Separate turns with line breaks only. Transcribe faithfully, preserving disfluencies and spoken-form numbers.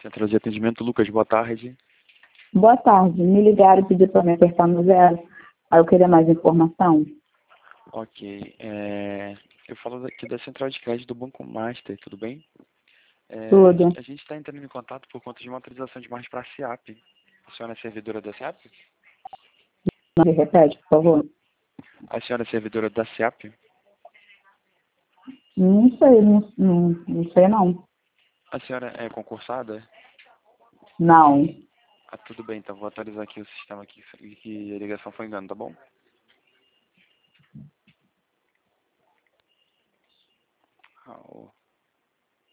Central de atendimento, Lucas, boa tarde.
Boa tarde. Me ligaram e pediram para me apertar no zero. Aí eu queria mais informação.
Ok. É, eu falo aqui da Central de Crédito do Banco Master, tudo bem? É,
Tudo.
a gente está entrando em contato por conta de uma autorização de margem para a SEAP. A senhora é servidora da SEAP?
Me repete, por favor.
A senhora é servidora da SEAP?
Não sei, não, não, não sei não.
A senhora é concursada?
Não.
Ah, tudo bem, então vou atualizar aqui o sistema aqui, que a ligação foi engano, tá bom?